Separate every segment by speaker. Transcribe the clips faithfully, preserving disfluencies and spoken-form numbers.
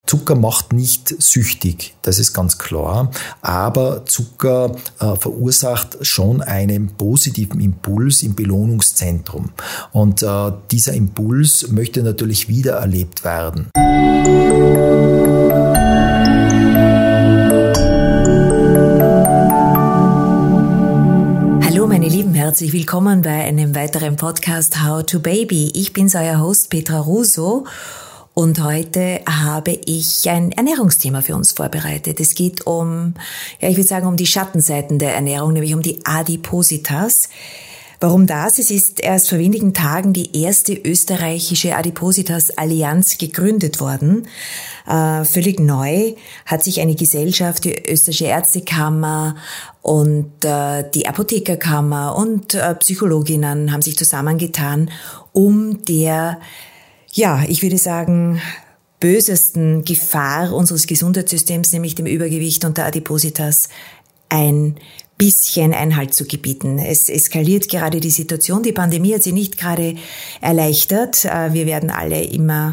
Speaker 1: Zucker macht nicht süchtig, das ist ganz klar, aber Zucker äh, verursacht schon einen positiven Impuls im Belohnungszentrum. Und äh, dieser Impuls möchte natürlich wiedererlebt werden.
Speaker 2: Hallo meine Lieben, herzlich willkommen bei einem weiteren Podcast How to Baby. Ich bin's, euer Host Petra Russo. Und heute habe ich ein Ernährungsthema für uns vorbereitet. Es geht um, ja, ich würde sagen, um die Schattenseiten der Ernährung, nämlich um die Adipositas. Warum das? Es ist erst vor wenigen Tagen die erste österreichische Adipositas-Allianz gegründet worden. Äh, völlig neu hat sich eine Gesellschaft, die Österreichische Ärztekammer und äh, die Apothekerkammer und äh, Psychologinnen haben sich zusammengetan, um der Ja, ich würde sagen, bösesten Gefahr unseres Gesundheitssystems, nämlich dem Übergewicht und der Adipositas, ein bisschen Einhalt zu gebieten. Es eskaliert gerade die Situation. Die Pandemie hat sie nicht gerade erleichtert. Wir werden alle immer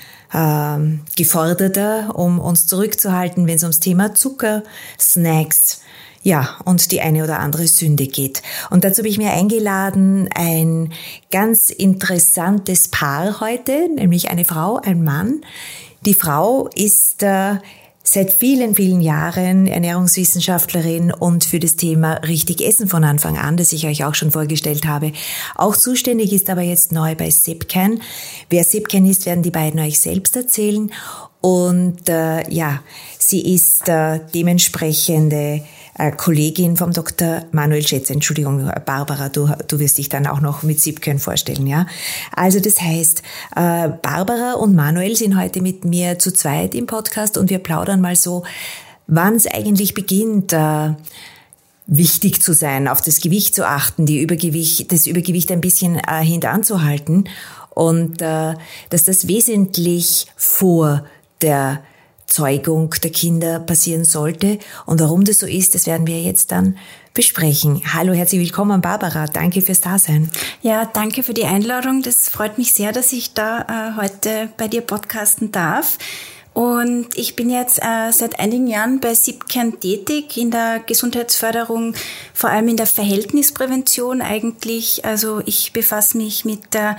Speaker 2: äh, geforderter, um uns zurückzuhalten, wenn es ums Thema Zucker, Snacks, ja, und die eine oder andere Sünde geht. Und dazu habe ich mir eingeladen ein ganz interessantes Paar heute, nämlich eine Frau, ein Mann. Die Frau ist äh, seit vielen, vielen Jahren Ernährungswissenschaftlerin und für das Thema richtig Essen von Anfang an, das ich euch auch schon vorgestellt habe, auch zuständig, ist aber jetzt neu bei Zipcan. Wer Zipcan ist, werden die beiden euch selbst erzählen. Und äh, ja, sie ist äh, dementsprechende äh, Kollegin vom Doktor Manuel Schätzer. Entschuldigung, Barbara, du, du wirst dich dann auch noch mit Zipcan vorstellen, ja? Also das heißt, äh, Barbara und Manuel sind heute mit mir zu zweit im Podcast und wir plaudern mal so, wann es eigentlich beginnt, äh, wichtig zu sein, auf das Gewicht zu achten, die Übergewicht, das Übergewicht ein bisschen äh, hintanzuhalten und äh, dass das wesentlich vor der Zeugung der Kinder passieren sollte. Und warum das so ist, das werden wir jetzt dann besprechen. Hallo, herzlich willkommen, Barbara. Danke fürs Dasein.
Speaker 3: Ja, danke für die Einladung. Das freut mich sehr, dass ich da äh, heute bei dir podcasten darf. Und ich bin jetzt äh, seit einigen Jahren bei Zipcan tätig in der Gesundheitsförderung, vor allem in der Verhältnisprävention eigentlich. Also ich befasse mich mit der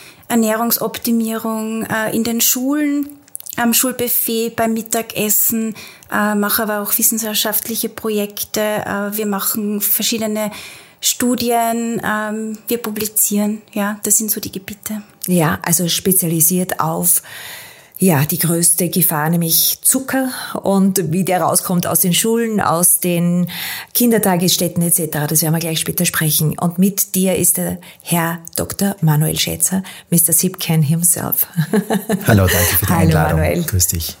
Speaker 3: Ernährungsoptimierung äh, in den Schulen, am Schulbuffet, beim Mittagessen, äh, mache aber auch wissenschaftliche Projekte. Äh, wir machen verschiedene Studien, ähm, wir publizieren. Ja, das sind so die Gebiete.
Speaker 2: Ja, also spezialisiert auf ja die größte Gefahr, nämlich Zucker und wie der rauskommt aus den Schulen, aus den Kindertagesstätten et cetera. Das werden wir gleich später sprechen. Und mit dir ist der Herr Doktor Manuel Schätzer, Mister Zipcan himself.
Speaker 1: Hallo, danke für die
Speaker 2: Hallo,
Speaker 1: Einladung.
Speaker 2: Manuel.
Speaker 1: Grüß dich.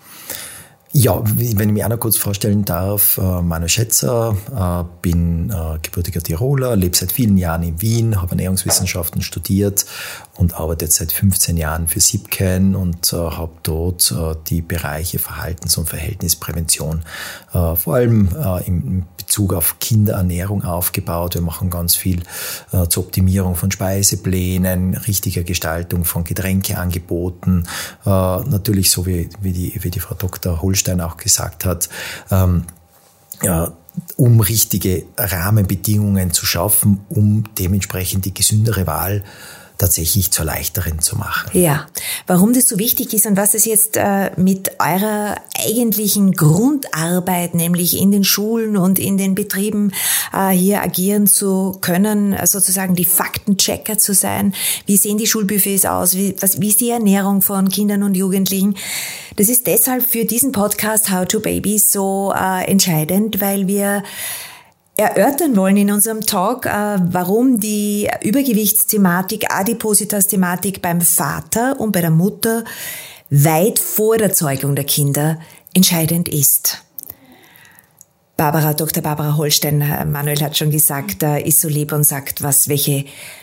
Speaker 1: Ja, wenn ich mich auch noch kurz vorstellen darf, äh, Manuel Schätzer, äh, bin äh, gebürtiger Tiroler, lebe seit vielen Jahren in Wien, habe Ernährungswissenschaften studiert und arbeite jetzt seit fünfzehn Jahren für Zipcan und äh, habe dort äh, die Bereiche Verhaltens- und Verhältnisprävention äh, vor allem äh, im Bezug auf Kinderernährung aufgebaut. Wir machen ganz viel äh, zur Optimierung von Speiseplänen, richtiger Gestaltung von Getränkeangeboten, äh, natürlich so wie, wie, die, wie die Frau Doktor Holstein auch gesagt hat, ähm, ja, um richtige Rahmenbedingungen zu schaffen, um dementsprechend die gesündere Wahl tatsächlich zur leichteren zu machen.
Speaker 2: Ja, warum das so wichtig ist und was es jetzt äh, mit eurer eigentlichen Grundarbeit, nämlich in den Schulen und in den Betrieben äh, hier agieren zu können, sozusagen die Faktenchecker zu sein. Wie sehen die Schulbuffets aus? Wie, was, wie ist die Ernährung von Kindern und Jugendlichen? Das ist deshalb für diesen Podcast How to Baby so äh, entscheidend, weil wir erörtern wollen in unserem Talk, äh, warum die Übergewichtsthematik, Adipositas-Thematik beim Vater und bei der Mutter weit vor der Zeugung der Kinder entscheidend ist. Barbara, Doktor Barbara Holstein, Manuel hat schon gesagt, äh, ist so lieb und sagt, was, welche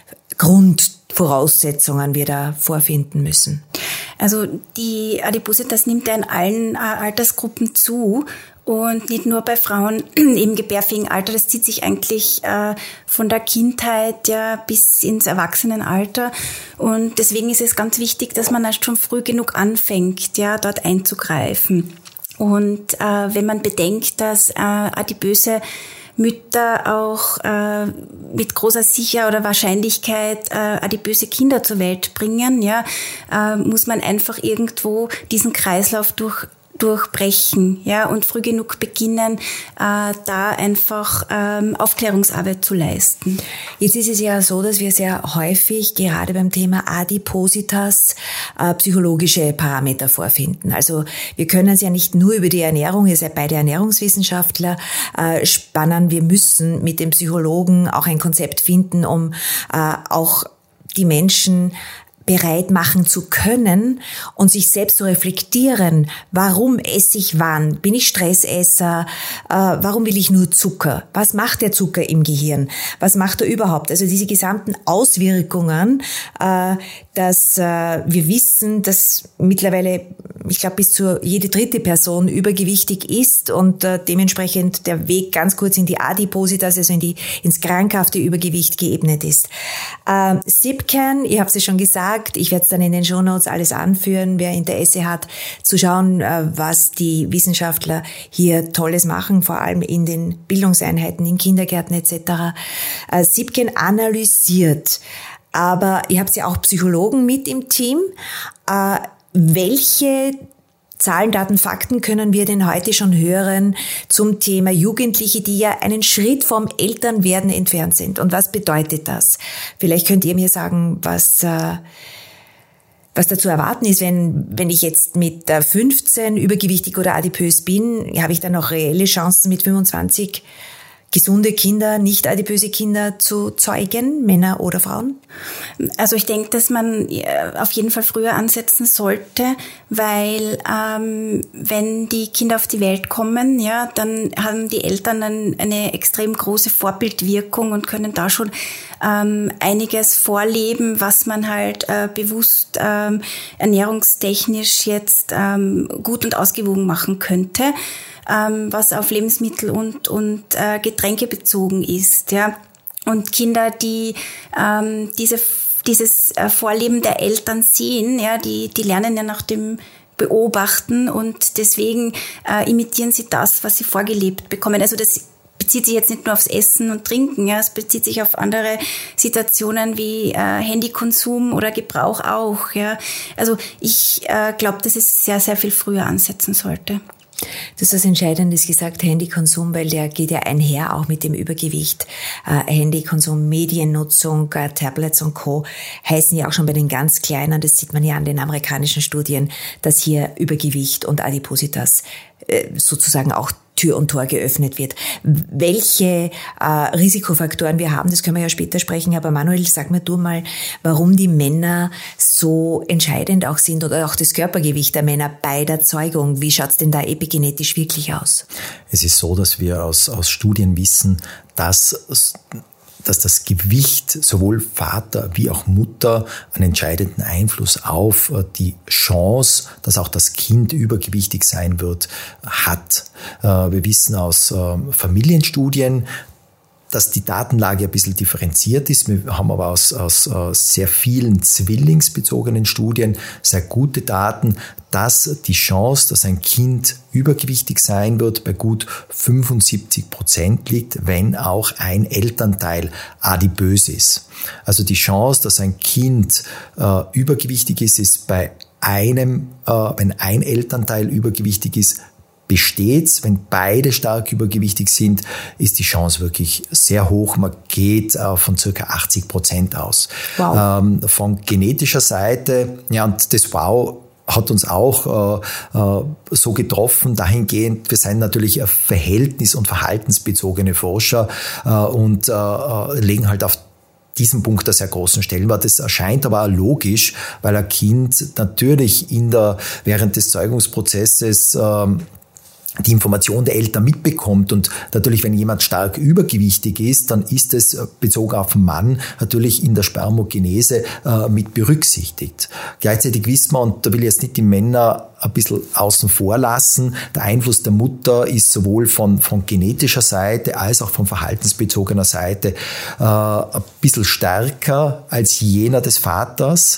Speaker 2: Grundvoraussetzungen wir da vorfinden müssen.
Speaker 3: Also die Adipositas nimmt ja in allen äh, Altersgruppen zu Und nicht nur bei Frauen im gebärfähigen Alter, das zieht sich eigentlich äh, von der Kindheit ja bis ins Erwachsenenalter. Und deswegen ist es ganz wichtig, dass man erst schon früh genug anfängt, ja, dort einzugreifen. Und äh, wenn man bedenkt, dass äh, adipöse Mütter auch äh, mit großer Sicherheit oder Wahrscheinlichkeit äh, adipöse Kinder zur Welt bringen, ja, äh, muss man einfach irgendwo diesen Kreislauf durch durchbrechen, ja, und früh genug beginnen, äh, da einfach ähm, Aufklärungsarbeit zu leisten.
Speaker 2: Jetzt ist es ja so, dass wir sehr häufig gerade beim Thema Adipositas äh, psychologische Parameter vorfinden. Also wir können es ja nicht nur über die Ernährung, ihr seid beide Ernährungswissenschaftler, äh, spannen. Wir müssen mit dem Psychologen auch ein Konzept finden, um äh, auch die Menschen bereit machen zu können und sich selbst zu reflektieren, warum esse ich wann? Bin ich Stressesser? Äh, warum will ich nur Zucker? Was macht der Zucker im Gehirn? Was macht er überhaupt? Also diese gesamten Auswirkungen, äh, dass äh, wir wissen, dass mittlerweile, ich glaube, bis zu jede dritte Person übergewichtig ist und äh, dementsprechend der Weg ganz kurz in die Adipositas, also in die ins krankhafte Übergewicht geebnet ist. Äh, SIPCAN, ihr habt es schon gesagt, ich werde es dann in den Shownotes alles anführen, wer Interesse hat, zu schauen, was die Wissenschaftler hier Tolles machen, vor allem in den Bildungseinheiten, in Kindergärten et cetera. SIPCAN analysiert, aber ihr habt ja auch Psychologen mit im Team. Welche Zahlen, Daten, Fakten können wir denn heute schon hören zum Thema Jugendliche, die ja einen Schritt vom Elternwerden entfernt sind? Und was bedeutet das? Vielleicht könnt ihr mir sagen, was, äh, was da zu erwarten ist, wenn, wenn ich jetzt mit fünfzehn übergewichtig oder adipös bin, habe ich dann noch reelle Chancen mit fünfundzwanzig gesunde Kinder, nicht adipöse Kinder zu zeugen, Männer oder Frauen?
Speaker 3: Also ich denke, dass man auf jeden Fall früher ansetzen sollte, weil ähm, wenn die Kinder auf die Welt kommen, ja, dann haben die Eltern ein, eine extrem große Vorbildwirkung und können da schon ähm, einiges vorleben, was man halt äh, bewusst ähm, ernährungstechnisch jetzt ähm, gut und ausgewogen machen könnte, ähm, was auf Lebensmittel und und äh, Getränke bezogen ist, ja. Und Kinder, die ähm, diese dieses äh, Vorleben der Eltern sehen, ja, die die lernen ja nach dem Beobachten und deswegen äh, imitieren sie das, was sie vorgelebt bekommen. Also das bezieht sich jetzt nicht nur aufs Essen und Trinken, ja, es bezieht sich auf andere Situationen wie äh, Handykonsum oder Gebrauch auch, ja. Also ich äh, glaube, dass es sehr, sehr viel früher ansetzen sollte.
Speaker 2: Du hast was Entscheidendes gesagt, Handykonsum, weil der geht ja einher auch mit dem Übergewicht. Äh, Handykonsum, Mediennutzung, äh, Tablets und Co. heißen ja auch schon bei den ganz Kleinen, das sieht man ja an den amerikanischen Studien, dass hier Übergewicht und Adipositas äh, sozusagen auch Tür und Tor geöffnet wird. Welche äh, Risikofaktoren wir haben, das können wir ja später sprechen, aber Manuel, sag mir du mal, warum die Männer so entscheidend auch sind oder auch das Körpergewicht der Männer bei der Zeugung. Wie schaut's denn da epigenetisch wirklich aus?
Speaker 1: Es ist so, dass wir aus, aus Studien wissen, dass dass das Gewicht sowohl Vater wie auch Mutter einen entscheidenden Einfluss auf die Chance, dass auch das Kind übergewichtig sein wird, hat. Wir wissen aus Familienstudien, dass die Datenlage ein bisschen differenziert ist. Wir haben aber aus, aus, aus sehr vielen zwillingsbezogenen Studien sehr gute Daten, dass die Chance, dass ein Kind übergewichtig sein wird, bei gut fünfundsiebzig Prozent liegt, wenn auch ein Elternteil adipös ist. Also die Chance, dass ein Kind äh, übergewichtig ist, ist bei einem, äh, wenn ein Elternteil übergewichtig ist, besteht. Wenn beide stark übergewichtig sind, ist die Chance wirklich sehr hoch. Man geht äh, von circa achtzig Prozent aus. Wow. Ähm, von genetischer Seite, ja, und das Wow hat uns auch äh, äh, so getroffen, dahingehend, wir sind natürlich verhältnis- und verhaltensbezogene Forscher äh, und äh, legen halt auf diesen Punkt einen sehr großen Stellenwert. Das erscheint aber auch logisch, weil ein Kind natürlich in der, während des Zeugungsprozesses ähm, die Information der Eltern mitbekommt. Und natürlich, wenn jemand stark übergewichtig ist, dann ist es bezogen auf den Mann natürlich in der Spermogenese äh, mit berücksichtigt. Gleichzeitig wissen wir, und da will ich jetzt nicht die Männer ein bisschen außen vor lassen, der Einfluss der Mutter ist sowohl von, von genetischer Seite als auch von verhaltensbezogener Seite äh, ein bisschen stärker als jener des Vaters.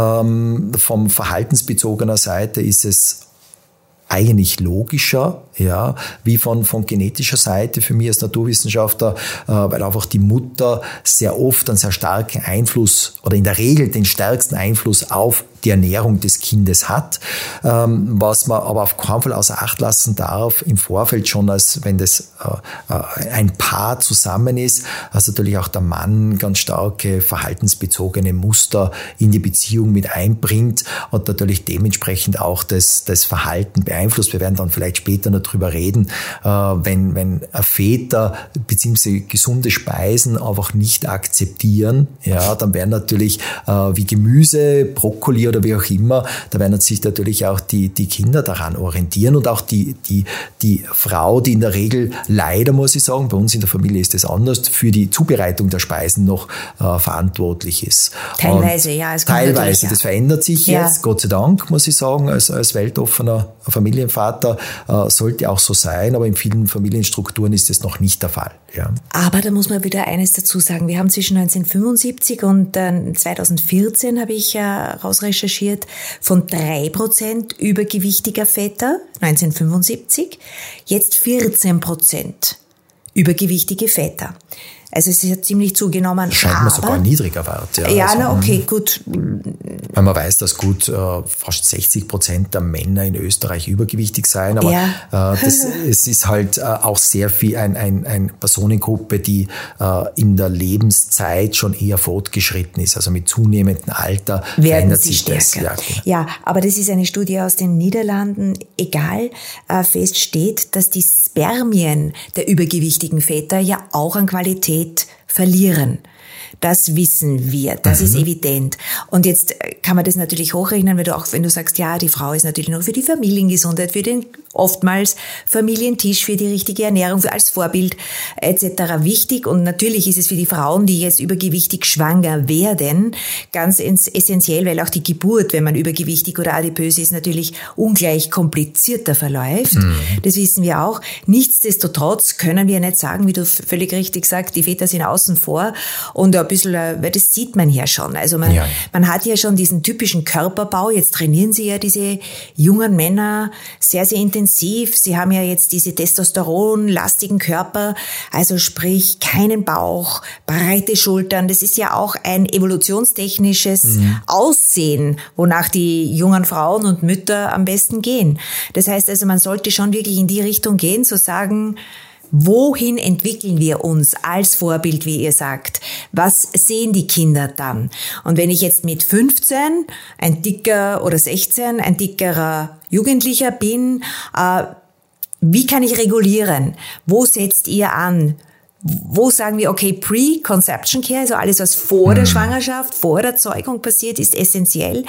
Speaker 1: Ähm, vom verhaltensbezogener Seite ist es eigentlich logischer, ja, wie von, von genetischer Seite für mich als Naturwissenschaftler, äh, weil einfach die Mutter sehr oft einen sehr starken Einfluss oder in der Regel den stärksten Einfluss auf die Ernährung des Kindes hat, ähm, was man aber auf keinen Fall außer Acht lassen darf, im Vorfeld schon, als wenn das äh, äh, ein Paar zusammen ist, also natürlich auch der Mann ganz starke verhaltensbezogene Muster in die Beziehung mit einbringt und natürlich dementsprechend auch das, das Verhalten beeinflusst. Wir werden dann vielleicht später noch drüber reden, äh, wenn, wenn Väter beziehungsweise gesunde Speisen einfach nicht akzeptieren, ja, dann werden natürlich äh, wie Gemüse, Brokkoli oder wie auch immer, da werden sich natürlich auch die, die Kinder daran orientieren und auch die, die, die Frau, die in der Regel leider, muss ich sagen, bei uns in der Familie ist das anders, für die Zubereitung der Speisen noch äh, verantwortlich ist.
Speaker 2: Teilweise, und ja. Es
Speaker 1: teilweise,
Speaker 2: wirklich, ja.
Speaker 1: Das verändert sich
Speaker 2: ja.
Speaker 1: jetzt, Gott sei Dank, muss ich sagen, als, als weltoffener Familienvater äh, sollte auch so sein, aber in vielen Familienstrukturen ist das noch nicht der Fall. Ja.
Speaker 2: Aber da muss man wieder eines dazu sagen. Wir haben zwischen neunzehnhundertfünfundsiebzig und äh, zweitausendvierzehn, habe ich ja rausrecherchiert, von drei Prozent übergewichtiger Väter, neunzehnhundertfünfundsiebzig, jetzt vierzehn Prozent übergewichtige Väter. Also es ist ziemlich zugenommen.
Speaker 1: Scheint mir sogar ein niedriger Wert. Ja,
Speaker 2: ja
Speaker 1: also,
Speaker 2: na okay, gut.
Speaker 1: Weil man weiß, dass gut äh, fast sechzig Prozent der Männer in Österreich übergewichtig seien, aber
Speaker 2: ja.
Speaker 1: äh, das, es ist halt äh, auch sehr viel ein, ein, ein Personengruppe, die äh, in der Lebenszeit schon eher fortgeschritten ist. Also mit zunehmendem Alter
Speaker 2: werden
Speaker 1: verändert
Speaker 2: sie
Speaker 1: sich
Speaker 2: stärker.
Speaker 1: das. Ja, genau.
Speaker 2: Ja, aber das ist eine Studie aus den Niederlanden. Egal, äh, fest steht, dass die Spermien der übergewichtigen Väter ja auch an Qualität verlieren. Das wissen wir, das mhm. ist evident. Und jetzt kann man das natürlich hochrechnen, wenn du auch, wenn du sagst, ja, die Frau ist natürlich noch für die Familiengesundheit, für den oftmals Familientisch, für die richtige Ernährung, für als Vorbild et cetera wichtig. Und natürlich ist es für die Frauen, die jetzt übergewichtig schwanger werden, ganz essentiell, weil auch die Geburt, wenn man übergewichtig oder adipös ist, natürlich ungleich komplizierter verläuft. Mhm. Das wissen wir auch. Nichtsdestotrotz können wir nicht sagen, wie du völlig richtig sagst, die Väter sind außen vor und ein bisschen, weil das sieht man ja schon. Also man, ja. man hat ja schon diesen typischen Körperbau. Jetzt trainieren sie ja diese jungen Männer sehr, sehr intensiv. Sie haben ja jetzt diese testosteronlastigen Körper, also sprich keinen Bauch, breite Schultern. Das ist ja auch ein evolutionstechnisches mhm. Aussehen, wonach die jungen Frauen und Mütter am besten gehen. Das heißt also, man sollte schon wirklich in die Richtung gehen, zu sagen, wohin entwickeln wir uns als Vorbild, wie ihr sagt? Was sehen die Kinder dann? Und wenn ich jetzt mit fünfzehn ein dicker oder sechzehn ein dickerer Jugendlicher bin, äh, wie kann ich regulieren? Wo setzt ihr an? Wo sagen wir, okay, Pre-Conception Care, also alles, was vor mhm. der Schwangerschaft, vor der Zeugung passiert, ist essentiell.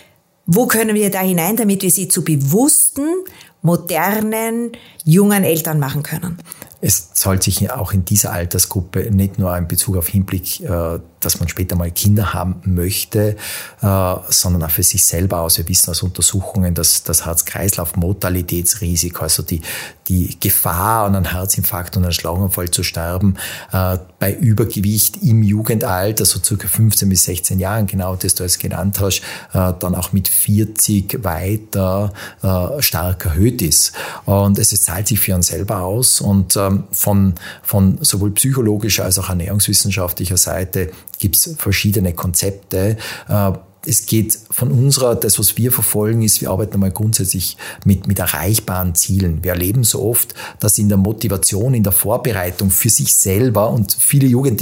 Speaker 2: Wo können wir da hinein, damit wir sie zu bewussten, modernen, jungen Eltern machen können?
Speaker 1: Es zahlt sich auch in dieser Altersgruppe nicht nur in Bezug auf Hinblick, dass man später mal Kinder haben möchte, sondern auch für sich selber aus. Wir wissen aus Untersuchungen, dass das Herz-Kreislauf-Mortalitätsrisiko, also die, die Gefahr, an einem Herzinfarkt und einem Schlaganfall zu sterben, bei Übergewicht im Jugendalter, so circa fünfzehn bis sechzehn Jahren, genau das du es genannt hast, dann auch mit vierzig weiter stark erhöht ist. Und es zahlt sich für uns selber aus und Von, von sowohl psychologischer als auch ernährungswissenschaftlicher Seite gibt es verschiedene Konzepte. Es geht von unserer, das was wir verfolgen ist, wir arbeiten einmal grundsätzlich mit, mit erreichbaren Zielen. Wir erleben so oft, dass in der Motivation, in der Vorbereitung für sich selber und viele Jugendliche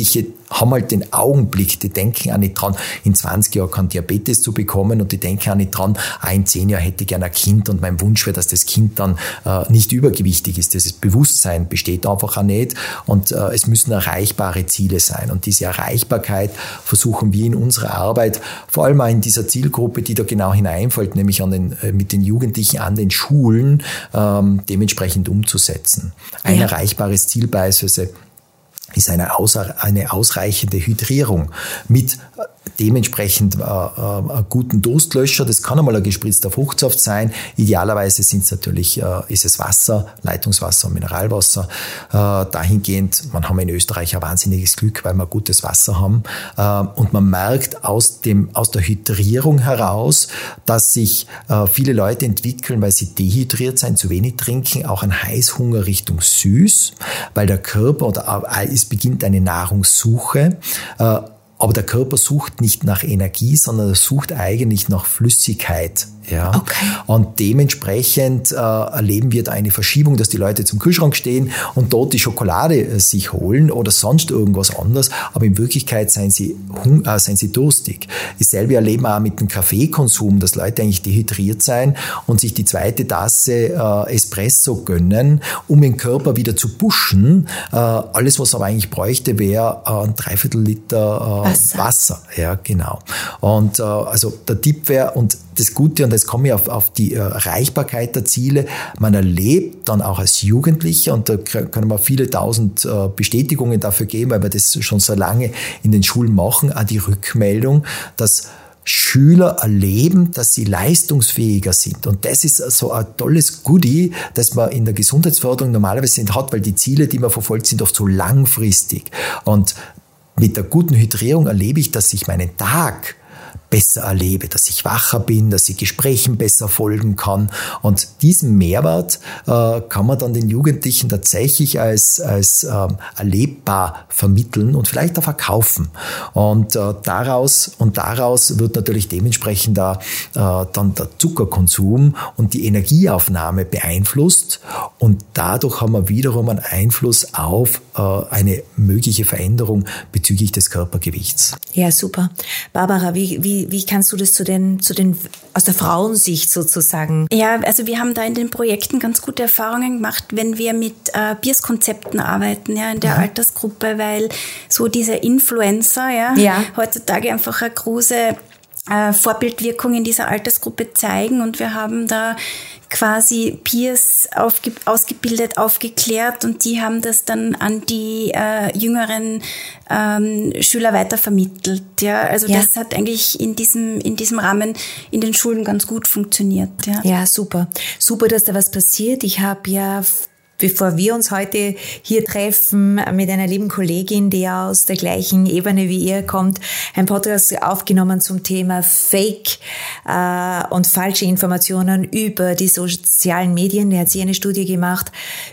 Speaker 1: haben halt den Augenblick, die denken auch nicht dran, in zwanzig Jahren keinen Diabetes zu bekommen und die denken auch nicht dran, ah, in zehn Jahren hätte ich gerne ein Kind und mein Wunsch wäre, dass das Kind dann äh, nicht übergewichtig ist. Das Bewusstsein besteht einfach auch nicht und äh, es müssen erreichbare Ziele sein. Und diese Erreichbarkeit versuchen wir in unserer Arbeit, vor allem auch in dieser Zielgruppe, die da genau hineinfällt, nämlich an den, äh, mit den Jugendlichen an den Schulen, ähm, dementsprechend umzusetzen. Ein ja. erreichbares Ziel beispielsweise ist eine, aus, eine ausreichende Hydrierung mit dementsprechend äh, äh, guten Durstlöscher. Das kann einmal ein gespritzter Fruchtsaft sein. Idealerweise sind es natürlich, äh, ist es Wasser, Leitungswasser und Mineralwasser. Äh, dahingehend, man haben in Österreich ein wahnsinniges Glück, weil wir gutes Wasser haben. Äh, und man merkt aus dem, aus der Hydrierung heraus, dass sich äh, viele Leute entwickeln, weil sie dehydriert sind, zu wenig trinken, auch ein Heißhunger Richtung süß, weil der Körper oder äh, es beginnt eine Nahrungssuche. Äh, Aber der Körper sucht nicht nach Energie, sondern er sucht eigentlich nach Flüssigkeit. Ja.
Speaker 2: Okay.
Speaker 1: Und dementsprechend äh, erleben wir da eine Verschiebung, dass die Leute zum Kühlschrank stehen und dort die Schokolade äh, sich holen oder sonst irgendwas anderes, aber in Wirklichkeit seien sie, hung- äh, seien sie durstig. Dasselbe erleben wir auch mit dem Kaffeekonsum, dass Leute eigentlich dehydriert sein und sich die zweite Tasse äh, Espresso gönnen, um den Körper wieder zu pushen. Äh, alles, was er aber eigentlich bräuchte, wäre äh, ein Dreiviertel Liter äh, Wasser. Wasser. Ja, genau. Und äh, also der Tipp wäre, und das Gute, und jetzt komme ich auf, auf die Erreichbarkeit der Ziele, man erlebt dann auch als Jugendlicher, und da können wir viele tausend äh, Bestätigungen dafür geben, weil wir das schon so lange in den Schulen machen, auch die Rückmeldung, dass Schüler erleben, dass sie leistungsfähiger sind. Und das ist so ein tolles Goodie, das man in der Gesundheitsförderung normalerweise nicht hat, weil die Ziele, die man verfolgt, sind oft so langfristig. Und mit der guten Hydrierung erlebe ich, dass ich meinen Tag besser erlebe, dass ich wacher bin, dass ich Gesprächen besser folgen kann. Und diesen Mehrwert äh, kann man dann den Jugendlichen tatsächlich als, als ähm, erlebbar vermitteln und vielleicht auch verkaufen. Und äh, daraus und daraus wird natürlich dementsprechend da, äh, dann der Zuckerkonsum und die Energieaufnahme beeinflusst. Und dadurch haben wir wiederum einen Einfluss auf äh, eine mögliche Veränderung bezüglich des Körpergewichts.
Speaker 2: Ja, super. Barbara, wie, wie Wie, wie kannst du das zu den, zu den, aus der Frauensicht sozusagen?
Speaker 3: Ja, also wir haben da in den Projekten ganz gute Erfahrungen gemacht, wenn wir mit äh, Peers-Konzepten arbeiten, ja, in der mhm. Altersgruppe, weil so diese Influencer, ja,
Speaker 2: ja.
Speaker 3: heutzutage einfach eine große äh, Vorbildwirkung in dieser Altersgruppe zeigen, und wir haben da quasi Peers aufge- ausgebildet, aufgeklärt, und die haben das dann an die äh, jüngeren ähm, Schüler weitervermittelt. Ja, also ja. das hat eigentlich in diesem in diesem Rahmen in den Schulen ganz gut funktioniert. Ja,
Speaker 2: ja, super, super, dass da was passiert. Ich habe ja, bevor wir uns heute hier treffen, mit einer lieben Kollegin, die aus der gleichen Ebene wie ihr kommt, ein Podcast aufgenommen zum Thema Fake äh, und falsche Informationen über die sozialen Medien. Da hat sie eine Studie gemacht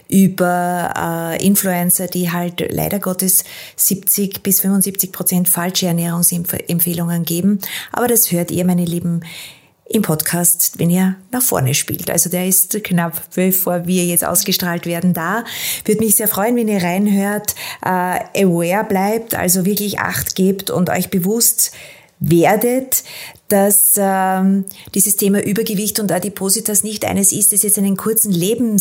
Speaker 2: über äh, Influencer, die halt leider Gottes siebzig bis fünfundsiebzig Prozent falsche Ernährungsempfehlungen geben. Aber das hört ihr, meine Lieben, im Podcast, wenn ihr nach vorne spielt. Also der ist knapp, bevor wir jetzt ausgestrahlt werden, da. Würde mich sehr freuen, wenn ihr reinhört, äh, aware bleibt, also wirklich Acht gebt und euch bewusst werdet, dass ähm, dieses Thema Übergewicht und Adipositas nicht eines ist, das jetzt einen kurzen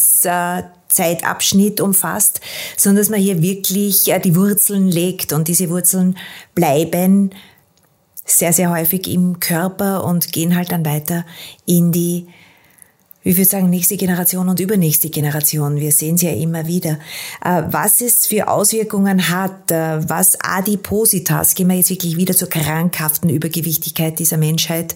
Speaker 2: Lebenszeitabschnitt umfasst, sondern dass man hier wirklich äh, die Wurzeln legt, und diese Wurzeln bleiben sehr, sehr häufig im Körper und gehen halt dann weiter in die, wie wir sagen, nächste Generation und übernächste Generation. Wir sehen es ja immer wieder. Was es für Auswirkungen hat, was Adipositas, gehen wir jetzt wirklich wieder zur krankhaften Übergewichtigkeit dieser Menschheit,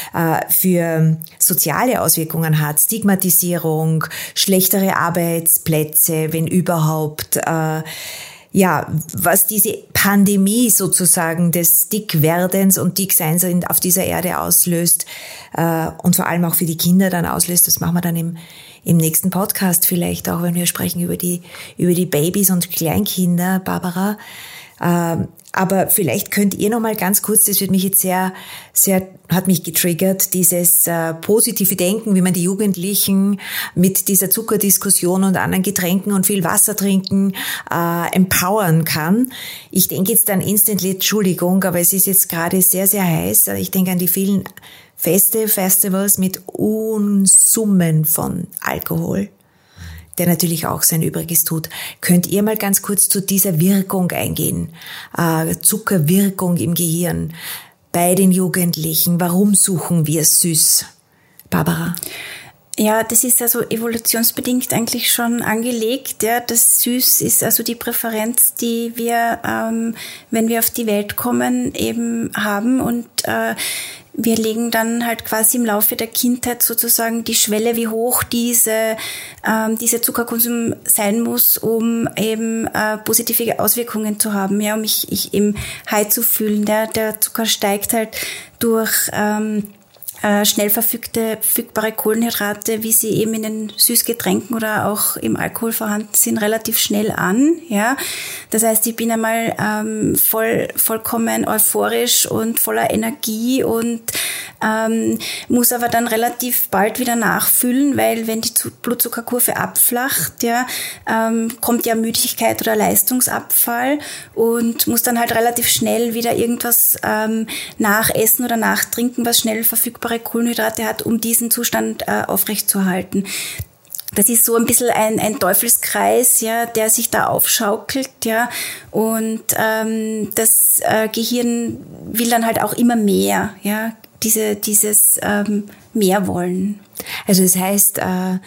Speaker 2: für soziale Auswirkungen hat, Stigmatisierung, schlechtere Arbeitsplätze, wenn überhaupt, ja, was diese Pandemie sozusagen des Dickwerdens und Dickseins auf dieser Erde auslöst äh, und vor allem auch für die Kinder dann auslöst, das machen wir dann im, im nächsten Podcast vielleicht auch, wenn wir sprechen über die, über die Babys und Kleinkinder, Barbara. Äh, Aber vielleicht könnt ihr noch mal ganz kurz, das wird mich jetzt sehr, sehr, hat mich getriggert, dieses äh, positive Denken, wie man die Jugendlichen mit dieser Zuckerdiskussion und anderen Getränken und viel Wasser trinken äh, empowern kann. Ich denke jetzt an Instantly, Entschuldigung, aber es ist jetzt gerade sehr, sehr heiß. Ich denke an die vielen Feste, Festivals mit Unsummen von Alkohol, der natürlich auch sein Übriges tut. Könnt ihr mal ganz kurz zu dieser Wirkung eingehen? Äh, Zuckerwirkung im Gehirn bei den Jugendlichen. Warum suchen wir süß? Barbara?
Speaker 3: Ja, das ist also evolutionsbedingt eigentlich schon angelegt. Ja, das Süß ist also die Präferenz, die wir, ähm, wenn wir auf die Welt kommen, eben haben. Und äh, wir legen dann halt quasi im Laufe der Kindheit sozusagen die Schwelle, wie hoch diese ähm, dieser Zuckerkonsum sein muss, um eben äh, positive Auswirkungen zu haben, ja, um mich ich eben high zu fühlen. Der, der Zucker steigt halt durch ähm, äh, schnell verfügte, verfügbare Kohlenhydrate, wie sie eben in den Süßgetränken oder auch im Alkohol vorhanden sind, relativ schnell an. Ja, das heißt, ich bin einmal ähm, voll vollkommen euphorisch und voller Energie und ähm, muss aber dann relativ bald wieder nachfüllen, weil wenn die Blutzuckerkurve abflacht, ja, ähm, kommt ja Müdigkeit oder Leistungsabfall und muss dann halt relativ schnell wieder irgendwas ähm, nachessen oder nachtrinken, was schnell verfügbare Kohlenhydrate hat, um diesen Zustand äh, aufrechtzuerhalten. Das ist so ein bisschen ein, ein Teufelskreis, ja, der sich da aufschaukelt, ja, und ähm, das äh, Gehirn will dann halt auch immer mehr, ja, diese dieses ähm, mehr wollen.
Speaker 2: Also das heißt, äh,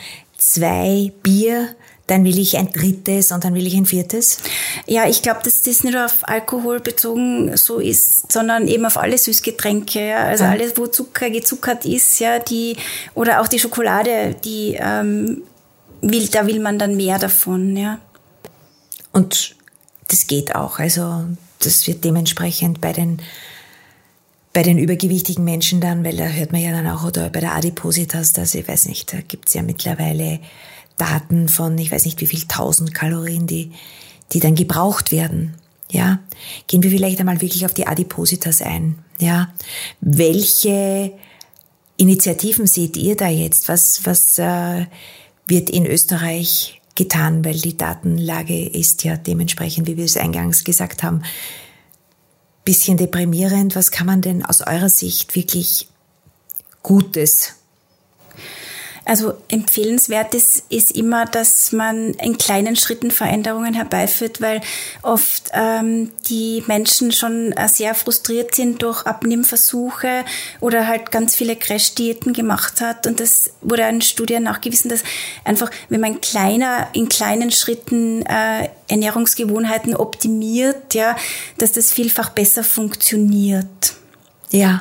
Speaker 2: zwei Bier, dann will ich ein drittes und dann will ich ein viertes?
Speaker 3: Ja, ich glaube, dass das nicht nur auf Alkohol bezogen so ist, sondern eben auf alle Süßgetränke, ja. Also ah. alles, wo Zucker gezuckert ist, ja, die, oder auch die Schokolade, die ähm, will, da will man dann mehr davon, ja.
Speaker 2: Und das geht auch. Also das wird dementsprechend bei den bei den übergewichtigen Menschen dann, weil da hört man ja dann auch, oder bei der Adipositas, dass ich weiß nicht, da gibt's ja mittlerweile Daten von, ich weiß nicht wie viel tausend Kalorien, die, die dann gebraucht werden. Ja, gehen wir vielleicht einmal wirklich auf die Adipositas ein. Ja, welche Initiativen seht ihr da jetzt? Was, was äh, wird in Österreich getan? Weil die Datenlage ist ja dementsprechend, wie wir es eingangs gesagt haben, bisschen deprimierend. Was kann man denn aus eurer Sicht wirklich Gutes?
Speaker 3: Also empfehlenswert ist, ist immer, dass man in kleinen Schritten Veränderungen herbeiführt, weil oft ähm, die Menschen schon sehr frustriert sind durch Abnehmversuche oder halt ganz viele Crash-Diäten gemacht hat. Und das wurde in Studien nachgewiesen, dass einfach, wenn man kleiner, in kleinen Schritten äh, Ernährungsgewohnheiten optimiert, ja, dass das vielfach besser funktioniert.
Speaker 2: Ja.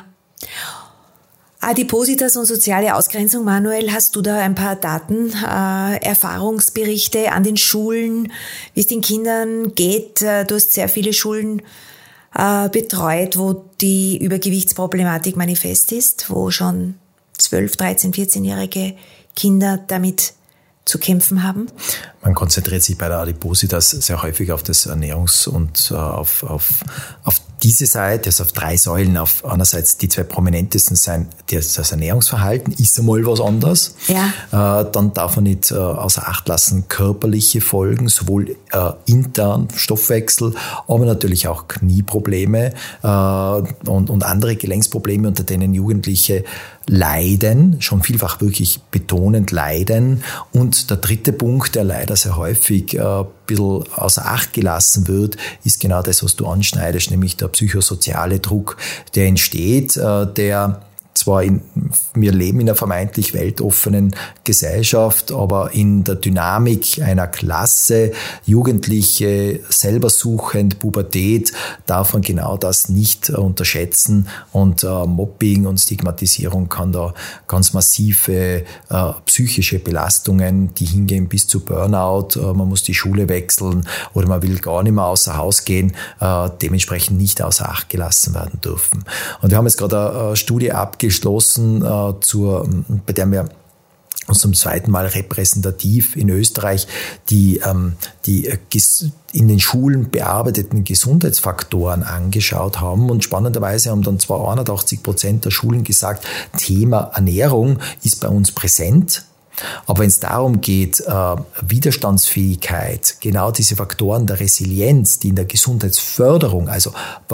Speaker 2: Adipositas und soziale Ausgrenzung. Manuel, hast du da ein paar Daten, äh, Erfahrungsberichte an den Schulen, wie es den Kindern geht? Du hast sehr viele Schulen äh, betreut, wo die Übergewichtsproblematik manifest ist, wo schon zwölf, dreizehn, vierzehnjährige Kinder damit zu kämpfen haben?
Speaker 1: Man konzentriert sich bei der Adipositas sehr häufig auf das Ernährungs- und äh, auf, auf, auf diese Seite, also auf drei Säulen. Auf einerseits die zwei prominentesten sein, das, das Ernährungsverhalten ist einmal was anderes.
Speaker 2: Ja.
Speaker 1: Äh, dann darf man nicht äh, außer Acht lassen körperliche Folgen, sowohl äh, intern Stoffwechsel, aber natürlich auch Knieprobleme äh, und, und andere Gelenksprobleme, unter denen Jugendliche leiden, schon vielfach wirklich betonend leiden. Und der dritte Punkt, der leider sehr häufig äh, ein bisschen außer Acht gelassen wird, ist genau das, was du anschneidest, nämlich der psychosoziale Druck, der entsteht, äh, der zwar in, wir leben in einer vermeintlich weltoffenen Gesellschaft, aber in der Dynamik einer Klasse, Jugendliche, selber suchend, Pubertät, darf man genau das nicht unterschätzen. Und äh, Mobbing und Stigmatisierung kann da ganz massive äh, psychische Belastungen, die hingehen bis zu Burnout, äh, man muss die Schule wechseln oder man will gar nicht mehr außer Haus gehen, äh, dementsprechend nicht außer Acht gelassen werden dürfen. Und wir haben jetzt gerade eine Studie abgeschlossen, geschlossen, äh, zur, bei der wir und zum zweiten Mal repräsentativ in Österreich die, ähm, die in den Schulen bearbeiteten Gesundheitsfaktoren angeschaut haben. Und spannenderweise haben dann zwar einundachtzig Prozent der Schulen gesagt, Thema Ernährung ist bei uns präsent. Aber wenn es darum geht, äh, Widerstandsfähigkeit, genau diese Faktoren der Resilienz, die in der Gesundheitsförderung, also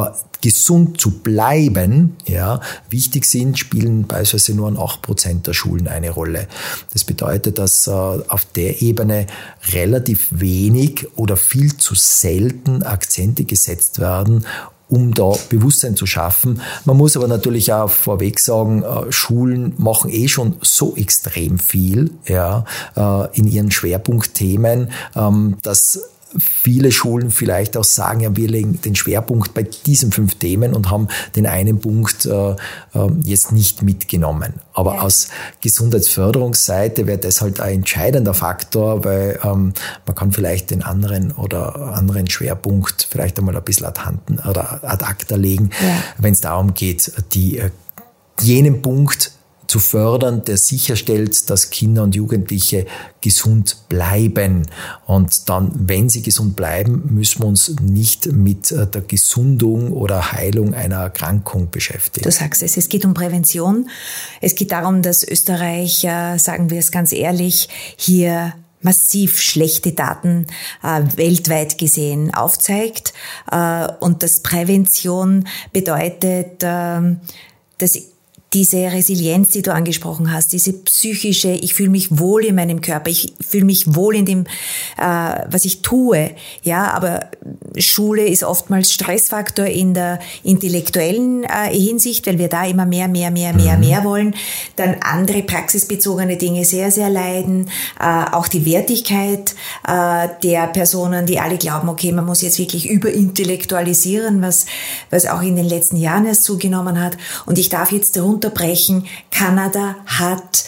Speaker 1: gesund zu bleiben, ja, wichtig sind, spielen beispielsweise nur an acht Prozent der Schulen eine Rolle. Das bedeutet, dass äh, auf der Ebene relativ wenig oder viel zu selten Akzente gesetzt werden, um da Bewusstsein zu schaffen. Man muss aber natürlich auch vorweg sagen, Schulen machen eh schon so extrem viel, ja, in ihren Schwerpunktthemen, dass viele Schulen vielleicht auch sagen, ja, wir legen den Schwerpunkt bei diesen fünf Themen und haben den einen Punkt äh, jetzt nicht mitgenommen. Aber ja. aus Gesundheitsförderungsseite wäre das halt ein entscheidender Faktor, weil ähm, man kann vielleicht den anderen oder anderen Schwerpunkt vielleicht einmal ein bisschen ad handen oder ad acta legen, ja. wenn es darum geht, die äh, jenen Punkt zu fördern, der sicherstellt, dass Kinder und Jugendliche gesund bleiben. Und dann, wenn sie gesund bleiben, müssen wir uns nicht mit der Gesundung oder Heilung einer Erkrankung beschäftigen.
Speaker 2: Du sagst es, es geht um Prävention. Es geht darum, dass Österreich, sagen wir es ganz ehrlich, hier massiv schlechte Daten äh, weltweit gesehen aufzeigt. Äh, und dass Prävention bedeutet, äh, dass diese Resilienz, die du angesprochen hast, diese psychische, ich fühle mich wohl in meinem Körper, ich fühle mich wohl in dem, äh, was ich tue. Ja, aber Schule ist oftmals Stressfaktor in der intellektuellen äh, Hinsicht, weil wir da immer mehr, mehr, mehr, mehr, mhm. mehr wollen. Dann andere praxisbezogene Dinge sehr, sehr leiden. Äh, auch die Wertigkeit äh, der Personen, die alle glauben, okay, man muss jetzt wirklich überintellektualisieren, was, was auch in den letzten Jahren erst zugenommen hat. Und ich darf jetzt darunter brechen, Kanada hat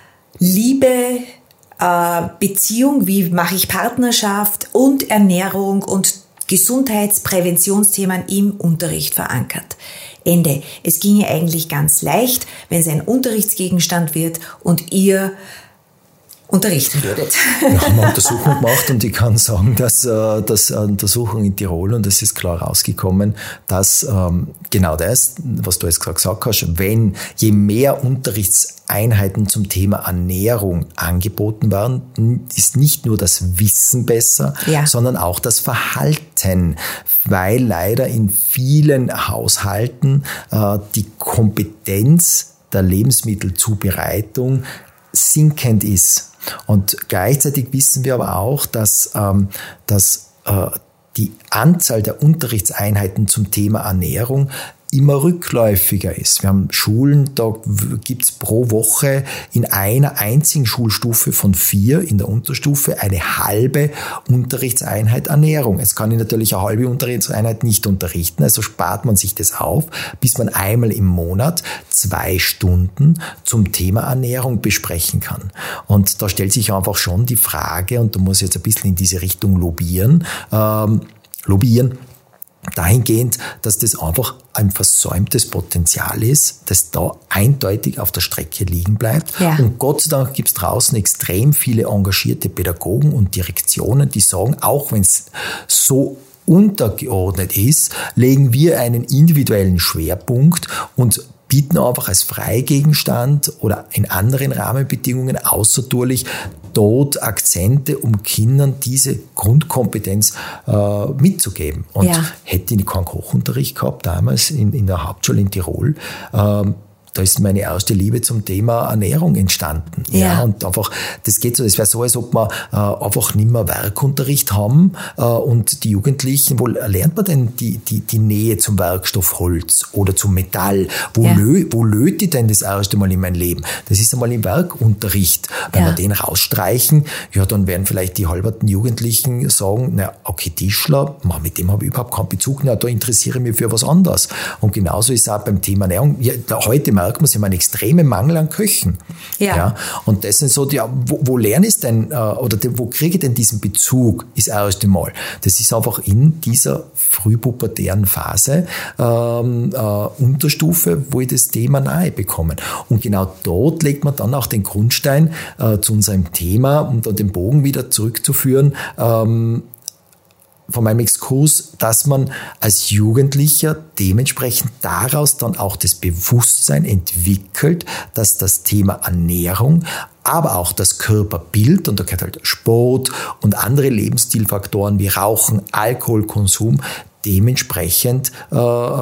Speaker 2: Liebe, äh, Beziehung, wie mache ich Partnerschaft und Ernährung und Gesundheitspräventionsthemen im Unterricht verankert. Ende. Es ginge eigentlich ganz leicht, wenn es ein Unterrichtsgegenstand wird und ihr unterrichten würdet.
Speaker 1: Wir haben eine Untersuchung gemacht und ich kann sagen, dass, dass eine Untersuchung in Tirol, und es ist klar rausgekommen, dass ähm, genau das, was du jetzt gerade gesagt hast, wenn je mehr Unterrichtseinheiten zum Thema Ernährung angeboten werden, ist nicht nur das Wissen besser, ja. sondern auch das Verhalten, weil leider in vielen Haushalten äh, die Kompetenz der Lebensmittelzubereitung sinkend ist. Und gleichzeitig wissen wir aber auch, dass, ähm, dass äh, die Anzahl der Unterrichtseinheiten zum Thema Ernährung immer rückläufiger ist. Wir haben Schulen, da gibt's pro Woche in einer einzigen Schulstufe von vier in der Unterstufe eine halbe Unterrichtseinheit Ernährung. Jetzt kann ich natürlich eine halbe Unterrichtseinheit nicht unterrichten, also spart man sich das auf, bis man einmal im Monat zwei Stunden zum Thema Ernährung besprechen kann. Und da stellt sich einfach schon die Frage, und da muss ich jetzt ein bisschen in diese Richtung lobbyieren, ähm, lobbyieren, dahingehend, dass das einfach ein versäumtes Potenzial ist, das da eindeutig auf der Strecke liegen bleibt. Ja. Und Gott sei Dank gibt es draußen extrem viele engagierte Pädagogen und Direktionen, die sagen, auch wenn es so untergeordnet ist, legen wir einen individuellen Schwerpunkt und bieten einfach als Freigegenstand oder in anderen Rahmenbedingungen außertourlich dort Akzente, um Kindern diese Grundkompetenz äh, mitzugeben. Und ja. hätte ich keinen Kochunterricht gehabt damals in, in der Hauptschule in Tirol, ähm, da ist meine erste Liebe zum Thema Ernährung entstanden. Ja. ja und einfach, das geht so, es wäre so, als ob wir äh, einfach nicht mehr Werkunterricht haben äh, und die Jugendlichen, wo lernt man denn die, die, die Nähe zum Werkstoff Holz oder zum Metall? Wo, ja. lö, wo löte ich denn das erste Mal in mein Leben? Das ist einmal im Werkunterricht. Wenn ja. wir den rausstreichen, ja, dann werden vielleicht die halberten Jugendlichen sagen, na, okay, Tischler, man, mit dem habe ich überhaupt keinen Bezug, na, da interessiere ich mich für was anderes. Und genauso ist es auch beim Thema Ernährung. Ja, da, heute merkt man, sie haben einen extremen Mangel an Köchen.
Speaker 2: Ja.
Speaker 1: ja. Und das sind so die, wo, wo lerne ich denn, äh, oder die, wo kriege ich denn diesen Bezug, ist erst einmal. Das ist einfach in dieser frühpubertären Phase, ähm, äh, Unterstufe, wo ich das Thema nahe bekomme. Und genau dort legt man dann auch den Grundstein äh, zu unserem Thema, um da den Bogen wieder zurückzuführen, ähm, von meinem Exkurs, dass man als Jugendlicher dementsprechend daraus dann auch das Bewusstsein entwickelt, dass das Thema Ernährung, aber auch das Körperbild, und da gehört halt Sport und andere Lebensstilfaktoren wie Rauchen, Alkoholkonsum, dementsprechend äh, äh,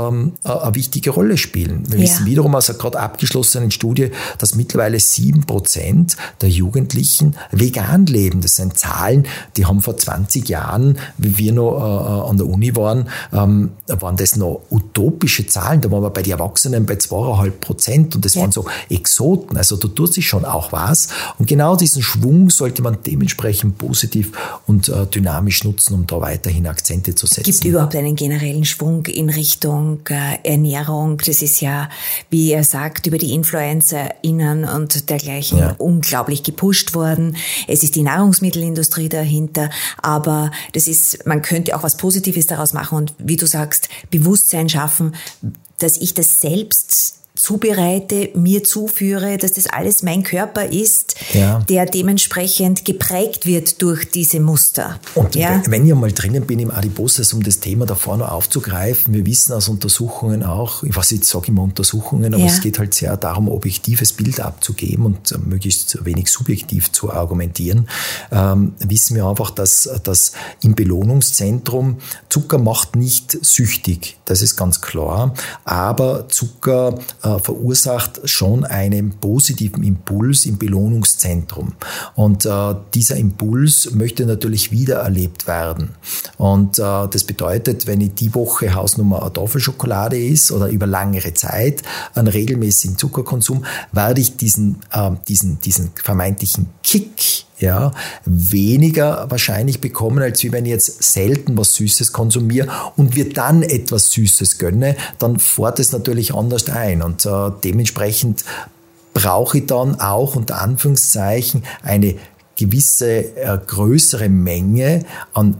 Speaker 1: eine wichtige Rolle spielen. Wir ja. wissen wiederum aus einer gerade abgeschlossenen Studie, dass mittlerweile sieben Prozent der Jugendlichen vegan leben. Das sind Zahlen, die haben vor zwanzig Jahren, wie wir noch äh, an der Uni waren, ähm, waren das noch utopische Zahlen. Da waren wir bei den Erwachsenen bei zwei Komma fünf Prozent und das ja. waren so Exoten. Also da tut sich schon auch was. Und genau diesen Schwung sollte man dementsprechend positiv und äh, dynamisch nutzen, um da weiterhin Akzente zu setzen.
Speaker 2: Gibt überhaupt einen generellen Schwung in Richtung äh, Ernährung? Das ist ja, wie er sagt, über die InfluencerInnen und dergleichen ja. unglaublich gepusht worden. Es ist die Nahrungsmittelindustrie dahinter, aber das ist, man könnte auch was Positives daraus machen und wie du sagst, Bewusstsein schaffen, dass ich das selbst zubereite, mir zuführe, dass das alles mein Körper ist, ja. der dementsprechend geprägt wird durch diese Muster.
Speaker 1: Und
Speaker 2: ja?
Speaker 1: wenn ich mal drinnen bin im Adiposes, um das Thema davor noch aufzugreifen, wir wissen aus Untersuchungen auch, ich weiß nicht, ich sage immer Untersuchungen, aber ja. es geht halt sehr darum, objektives Bild abzugeben und möglichst wenig subjektiv zu argumentieren, ähm, wissen wir einfach, dass, dass im Belohnungszentrum Zucker macht nicht süchtig, das ist ganz klar, aber Zucker äh, verursacht schon einen positiven Impuls im Belohnungszentrum. Und äh, dieser Impuls möchte natürlich wiedererlebt werden. Und äh, das bedeutet, wenn ich die Woche Hausnummer eine Tafelschokolade ist oder über längere Zeit einen regelmäßigen Zuckerkonsum, werde ich diesen, äh, diesen, diesen vermeintlichen Kick ja, weniger wahrscheinlich bekommen, als wie wenn ich jetzt selten was Süßes konsumiere und mir dann etwas Süßes gönne, dann fährt es natürlich anders ein. Und äh, dementsprechend brauche ich dann auch unter Anführungszeichen eine gewisse äh, größere Menge an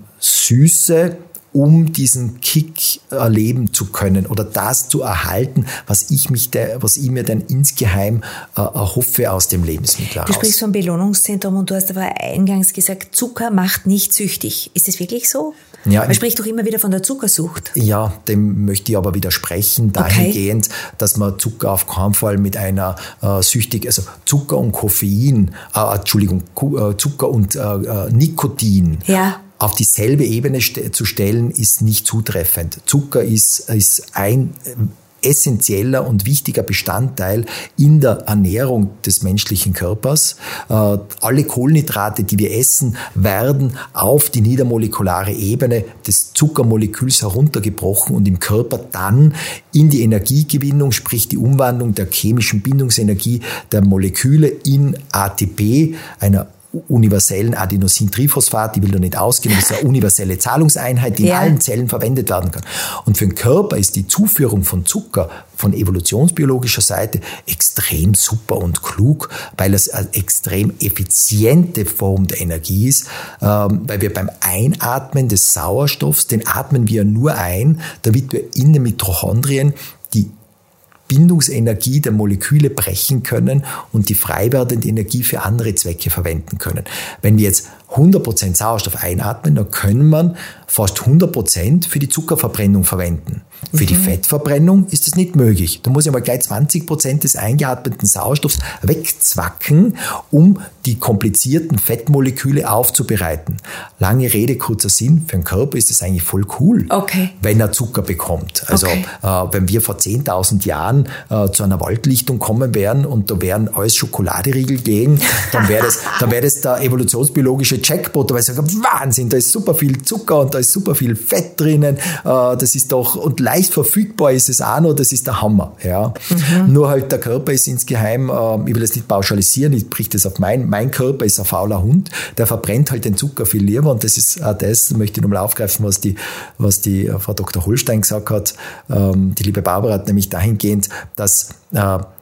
Speaker 1: Süße, um diesen Kick erleben zu können oder das zu erhalten, was ich mich, der, was ich mir dann insgeheim äh, erhoffe aus dem Lebensmittel heraus.
Speaker 2: Du sprichst vom Belohnungszentrum und du hast aber eingangs gesagt, Zucker macht nicht süchtig. Ist das wirklich so?
Speaker 1: Ja,
Speaker 2: man spricht doch immer wieder von der Zuckersucht.
Speaker 1: Ja, dem möchte ich aber widersprechen, dahingehend, okay. dass man Zucker auf keinen Fall mit einer äh, süchtig, also Zucker und Koffein, äh, Entschuldigung, äh, Zucker und äh, Nikotin.
Speaker 2: Ja.
Speaker 1: Auf dieselbe Ebene st- zu stellen, ist nicht zutreffend. Zucker ist, ist ein äh, essentieller und wichtiger Bestandteil in der Ernährung des menschlichen Körpers. Äh, alle Kohlenhydrate, die wir essen, werden auf die niedermolekulare Ebene des Zuckermoleküls heruntergebrochen und im Körper dann in die Energiegewinnung, sprich die Umwandlung der chemischen Bindungsenergie der Moleküle in A T P, einer universellen Adenosintriphosphat, die will da nicht ausgehen, das ist eine universelle Zahlungseinheit, die ja. in allen Zellen verwendet werden kann. Und für den Körper ist die Zuführung von Zucker von evolutionsbiologischer Seite extrem super und klug, weil es eine extrem effiziente Form der Energie ist, ähm, weil wir beim Einatmen des Sauerstoffs, den atmen wir nur ein, damit wir in den Mitochondrien die Bindungsenergie der Moleküle brechen können und die frei werdende Energie für andere Zwecke verwenden können. Wenn wir jetzt hundert Prozent Sauerstoff einatmen, dann können wir fast hundert Prozent für die Zuckerverbrennung verwenden. Für mhm. die Fettverbrennung ist das nicht möglich. Da muss ich mal gleich zwanzig Prozent des eingeatmeten Sauerstoffs wegzwacken, um die komplizierten Fettmoleküle aufzubereiten. Lange Rede, kurzer Sinn, für den Körper ist das eigentlich voll cool,
Speaker 2: okay.
Speaker 1: wenn er Zucker bekommt. Also okay. äh, wenn wir vor zehntausend Jahren äh, zu einer Waldlichtung kommen wären und da wären alles Schokoladeriegel gehen, dann wäre das, dann wäre das der evolutionsbiologische Jackpot, weil ich sage, Wahnsinn, da ist super viel Zucker und da ist super viel Fett drinnen, äh, das ist doch, und leicht verfügbar ist es auch noch, das ist der Hammer. Ja. Mhm. Nur halt der Körper ist insgeheim, äh, ich will das nicht pauschalisieren, ich brich das auf mein, mein Körper ist ein fauler Hund, der verbrennt halt den Zucker viel lieber und das ist auch das, möchte ich nochmal aufgreifen, was die, was die Frau Doktor Holstein gesagt hat, ähm, die liebe Barbara hat nämlich dahingehend, dass äh,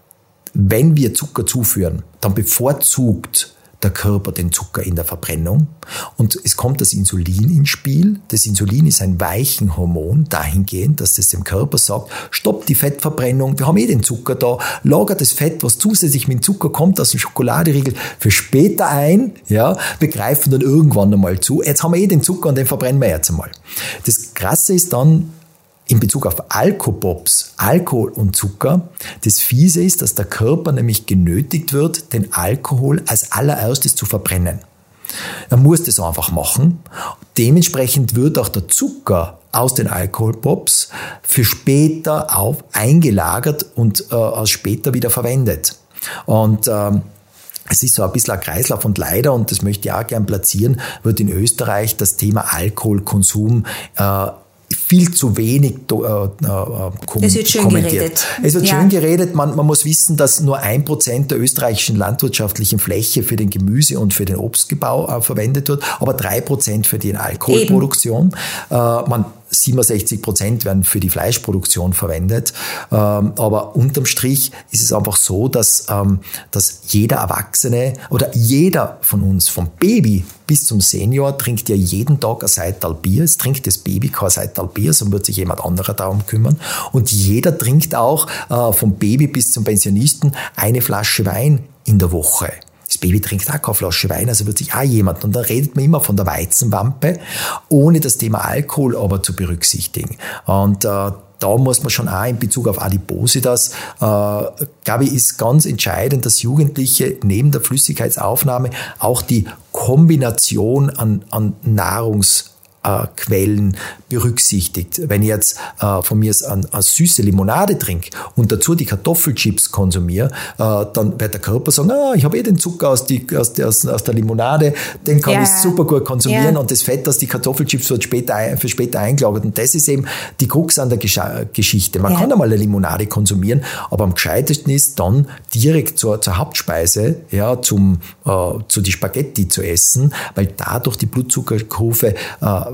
Speaker 1: wenn wir Zucker zuführen, dann bevorzugt der Körper den Zucker in der Verbrennung und es kommt das Insulin ins Spiel. Das Insulin ist ein Weichenhormon dahingehend, dass es dem Körper sagt, stopp die Fettverbrennung, wir haben eh den Zucker da, lager das Fett, was zusätzlich mit dem Zucker kommt aus dem Schokoladeriegel für später ein, ja, wir greifen dann irgendwann einmal zu, jetzt haben wir eh den Zucker und den verbrennen wir jetzt einmal. Das Krasse ist dann, in Bezug auf Alkopops, Alkohol und Zucker, das Fiese ist, dass der Körper nämlich genötigt wird, den Alkohol als allererstes zu verbrennen. Er muss das einfach machen. Dementsprechend wird auch der Zucker aus den Alkoholpops für später auf eingelagert und äh, als später wieder verwendet. Und ähm, es ist so ein bisschen ein Kreislauf und leider, und das möchte ich auch gern platzieren, wird in Österreich das Thema Alkoholkonsum äh, viel zu wenig äh, äh, kom-
Speaker 2: es wird schön
Speaker 1: kommentiert.
Speaker 2: Geredet.
Speaker 1: Es wird
Speaker 2: ja.
Speaker 1: schön geredet. Man, man muss wissen, dass nur ein Prozent der österreichischen landwirtschaftlichen Fläche für den Gemüse- und für den Obstgebau äh, verwendet wird, aber drei Prozent für die Alkoholproduktion. Äh, man siebenundsechzig Prozent werden für die Fleischproduktion verwendet. Ähm, aber unterm Strich ist es einfach so, dass, ähm, dass jeder Erwachsene oder jeder von uns, vom Baby bis zum Senior, trinkt ja jeden Tag ein Seital Bier. Es trinkt das Baby kein Seital Bier, sondern wird sich jemand anderer darum kümmern. Und jeder trinkt auch äh, vom Baby bis zum Pensionisten eine Flasche Wein in der Woche. Das Baby trinkt auch keine Flasche Wein, also wird sich auch jemand. Und da redet man immer von der Weizenwampe, ohne das Thema Alkohol aber zu berücksichtigen. Und äh, da muss man schon auch in Bezug auf Adipositas, äh, glaube ich, ist ganz entscheidend, dass Jugendliche neben der Flüssigkeitsaufnahme auch die Kombination an, an Nahrungs Äh, Quellen berücksichtigt. Wenn ich jetzt äh, von mir eine, eine süße Limonade trinke und dazu die Kartoffelchips konsumiere, äh, dann wird der Körper sagen, ah, ich habe eh den Zucker aus, die, aus, der, aus, aus der Limonade, den kann ja. ich super gut konsumieren ja. und das Fett aus die Kartoffelchips wird später ein, für später eingelagert. Und das ist eben die Krux an der Gesch- Geschichte. Man ja. kann einmal eine Limonade konsumieren, aber am gescheitesten ist dann direkt zur, zur Hauptspeise, ja, zum, äh, zu die Spaghetti zu essen, weil dadurch die Blutzuckerkurve äh,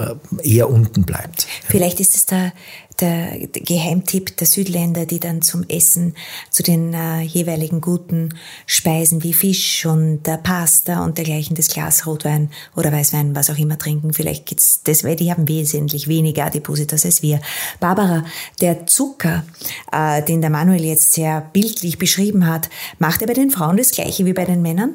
Speaker 1: eher unten bleibt.
Speaker 2: Vielleicht ist es der, der Geheimtipp der Südländer, die dann zum Essen zu den äh, jeweiligen guten Speisen wie Fisch und äh, Pasta und dergleichen das Glas Rotwein oder Weißwein, was auch immer trinken. Vielleicht geht's das, weil die haben wesentlich weniger Adipositas als wir. Barbara, der Zucker, äh, den der Manuel jetzt sehr bildlich beschrieben hat, macht er bei den Frauen das Gleiche wie bei den Männern?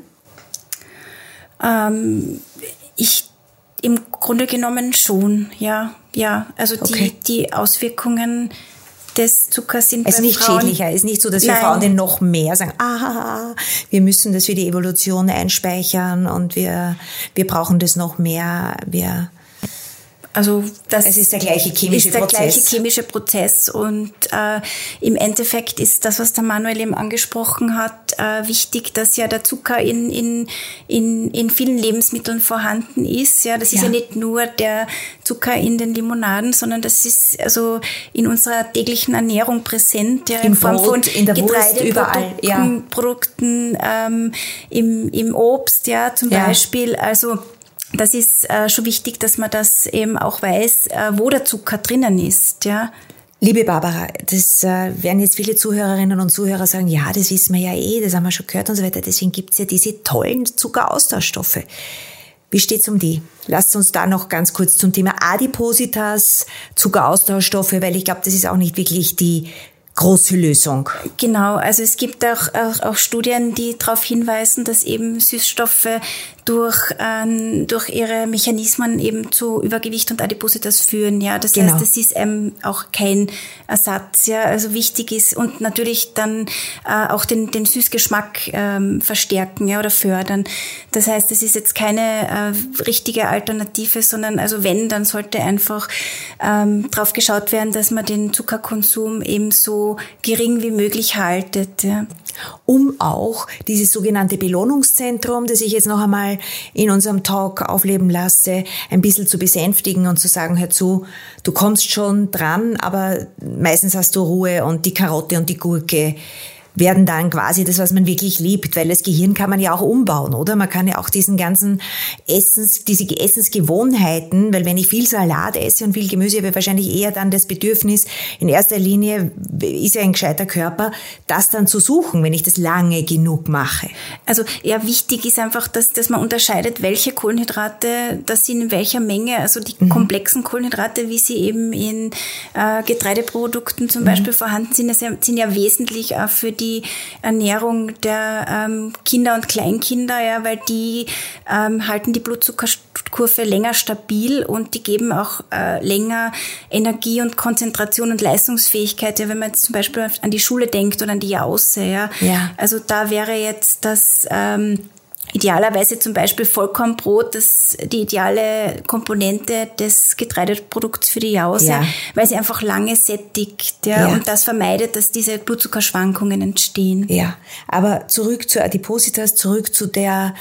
Speaker 3: Ähm, ich Im Grunde genommen schon, ja, ja. Also die,
Speaker 2: okay.
Speaker 3: die Auswirkungen des Zuckers sind
Speaker 2: es
Speaker 3: bei
Speaker 2: nicht
Speaker 3: Frauen...
Speaker 2: schädlicher. Es ist nicht so, dass wir
Speaker 3: Nein.
Speaker 2: Frauen den noch mehr sagen, ah, wir müssen das für die Evolution einspeichern und wir, wir brauchen das noch mehr, wir...
Speaker 3: Also das
Speaker 2: es ist der gleiche chemische
Speaker 3: ist der
Speaker 2: Prozess.
Speaker 3: gleiche chemische Prozess und äh, im Endeffekt ist das, was der Manuel eben angesprochen hat, äh, wichtig, dass ja der Zucker in in in in vielen Lebensmitteln vorhanden ist. Ja, das ist ja, ja nicht nur der Zucker in den Limonaden, sondern das ist also in unserer täglichen Ernährung präsent. Ja,
Speaker 2: Im
Speaker 3: in Form
Speaker 2: Brot,
Speaker 3: von
Speaker 2: in der Wurst,
Speaker 3: Getreideprodukten,
Speaker 2: überall. Ja.
Speaker 3: Produkten, ähm, im im Obst, ja zum
Speaker 2: ja.
Speaker 3: Beispiel. Also das ist äh, schon wichtig, dass man das eben auch weiß, äh, wo der Zucker drinnen ist, ja.
Speaker 2: Liebe Barbara, das äh, werden jetzt viele Zuhörerinnen und Zuhörer sagen, ja, das wissen wir ja eh, das haben wir schon gehört und so weiter. Deswegen gibt's ja diese tollen Zuckeraustauschstoffe. Wie steht's um die? Lasst uns da noch ganz kurz zum Thema Adipositas, Zuckeraustauschstoffe, weil ich glaube, das ist auch nicht wirklich die große Lösung.
Speaker 3: Genau, also es gibt auch, auch, auch Studien, die darauf hinweisen, dass eben Süßstoffe durch, ähm, durch ihre Mechanismen eben zu Übergewicht und Adipositas führen. Ja, das
Speaker 2: genau.
Speaker 3: heißt, das ist ähm, auch kein Ersatz. Ja, also wichtig ist und natürlich dann äh, auch den, den Süßgeschmack ähm, verstärken, ja, oder fördern. Das heißt, es ist jetzt keine äh, richtige Alternative, sondern also wenn, dann sollte einfach ähm, drauf geschaut werden, dass man den Zuckerkonsum eben so gering wie möglich haltet. Ja.
Speaker 2: Um auch dieses sogenannte Belohnungszentrum, das ich jetzt noch einmal in unserem Talk aufleben lasse, ein bisschen zu besänftigen und zu sagen, hör zu, du kommst schon dran, aber meistens hast du Ruhe und die Karotte und die Gurke werden dann quasi das, was man wirklich liebt, weil das Gehirn kann man ja auch umbauen, oder? Man kann ja auch diesen ganzen Essens, diese Essensgewohnheiten, weil wenn ich viel Salat esse und viel Gemüse, habe ich wahrscheinlich eher dann das Bedürfnis, in erster Linie ist ja ein gescheiter Körper, das dann zu suchen, wenn ich das lange genug mache.
Speaker 3: Also ja, wichtig ist einfach, dass, dass man unterscheidet, welche Kohlenhydrate das sind, in welcher Menge, also die mhm. komplexen Kohlenhydrate, wie sie eben in äh, Getreideprodukten zum mhm. Beispiel vorhanden sind, das sind ja wesentlich auch für die Ernährung der ähm, Kinder und Kleinkinder, ja, weil die ähm, halten die Blutzuckerkurve länger stabil und die geben auch äh, länger Energie und Konzentration und Leistungsfähigkeit, ja, wenn man jetzt zum Beispiel an die Schule denkt oder an die Jause, ja.
Speaker 2: ja.
Speaker 3: Also da wäre jetzt das ähm, idealerweise zum Beispiel Vollkornbrot, das die ideale Komponente des Getreideprodukts für die Jause,
Speaker 2: ja.
Speaker 3: weil sie einfach lange sättigt, ja,
Speaker 2: ja.
Speaker 3: und das vermeidet, dass diese Blutzuckerschwankungen entstehen.
Speaker 2: Ja, aber zurück zur Adipositas, zurück zu der